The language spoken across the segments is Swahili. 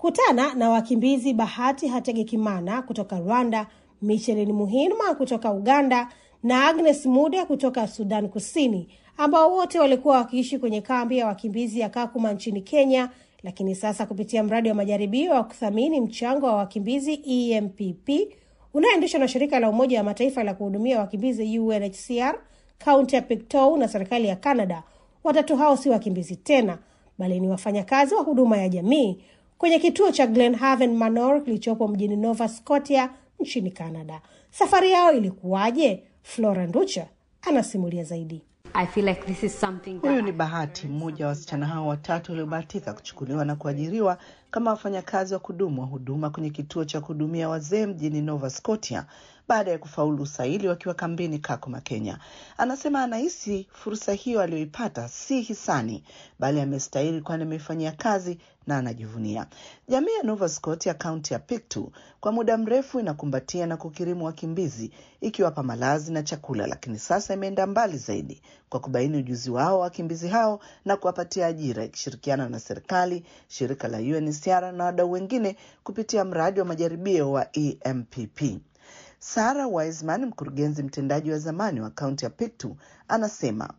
Kutana na wakimbizi Bahati Hategekimana kutoka Rwanda, Michelin Muhima kutoka Uganda na Agnes Mude kutoka Sudan Kusini, ambao wote walikuwa wakiishi kwenye kambi ya wakimbizi ya Kakuma nchini Kenya, lakini sasa kupitia mradi wa majaribio wa kuthamini mchango wa wakimbizi EMPP unaoendeshwa na shirika la Umoja wa Mataifa la kuhudumia wakimbizi UNHCR, kaunti ya Pictou na serikali ya Canada, watatu hao si wakimbizi tena, bali ni wafanyakazi wa huduma ya jamii kwenye kituo cha Glenhaven Manor kilichopo mjini Nova Scotia nchini Canada. Safari yao ilikuwaje? Flora Nducha anasimulia zaidi. I feel like this is something. Huyu ni Bahati, mmoja wa wasichana hao watatu waliobahatika kuchukuliwa na kuajiriwa kama wafanyakazi wa kudumu wa huduma kwenye kituo cha kuhudumia wazee mjini Nova Scotia baada ya kufaulu usaili wakiwa kambini Kakuma, Kenya. Anasema anahisi fursa hiyo aliyoipata si hisani, bali amestahili kwani amefanyia kazi na anajivunia. Jamii ya Nova Scotia, kaunti ya Pictou, kwa muda mrefu inakumbatia na kukirimu wakimbizi ikiwapa malazi na chakula, lakini sasa imeenda mbali zaidi kwa kubaini ujuzi wao wakimbizi hao na kuwapatia ajira ikishirikiana na serikali, shirika la UNHCR na wadau wengine kupitia mradi wa majaribio wa EMPP. Sarah Wiseman, mkurugenzi mtendaji wa zamani wa kaunti ya Pictou, anasema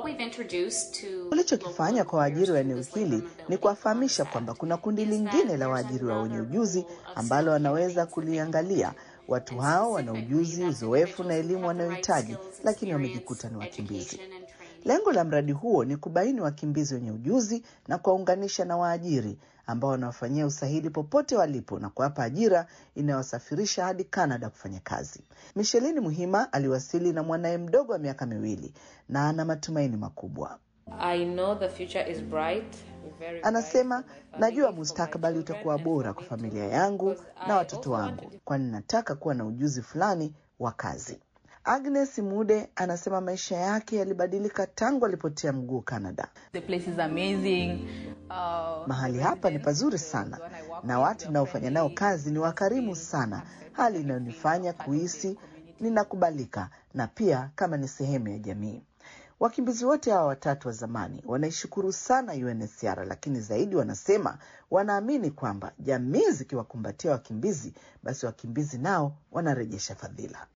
tulichokifanya kwa waajiri wa eneo hili ni kuwafahamisha kwamba kuna kundi lingine la waajiri wa wenye ujuzi ambalo wanaweza kuliangalia. Watu hao wana ujuzi, uzoefu na elimu wanayohitaji, lakini wamejikuta ni wakimbizi. Lengo la mradi huo ni kubaini wakimbizi wenye ujuzi na kuwaunganisha na waajiri ambao wanawafanyia usahili popote walipo na kuwapa ajira inayowasafirisha hadi Canada kufanya kazi. Michelin Muhima aliwasili na mwanae mdogo wa miaka 2 na ana matumaini makubwa. I know the future is bright. Anasema, najua mustakabali utakuwa bora kwa familia yangu na watoto wangu, kwani nataka kuwa na ujuzi fulani wa kazi. Agnes Mude anasema maisha yake yalibadilika tangu alipotia mguu Canada. The place is amazing. Mahali hapa ni pazuri sana na watu ninaofanya nao kazi ni wakarimu sana, hali inayonifanya kuhisi ninakubalika na pia kama ni sehemu ya jamii. Wakimbizi wote hawa watatu wa zamani wanaishukuru sana UNHCR, lakini zaidi wanasema wanaamini kwamba jamii zikiwakumbatia wakimbizi, basi wakimbizi nao wanarejesha fadhila.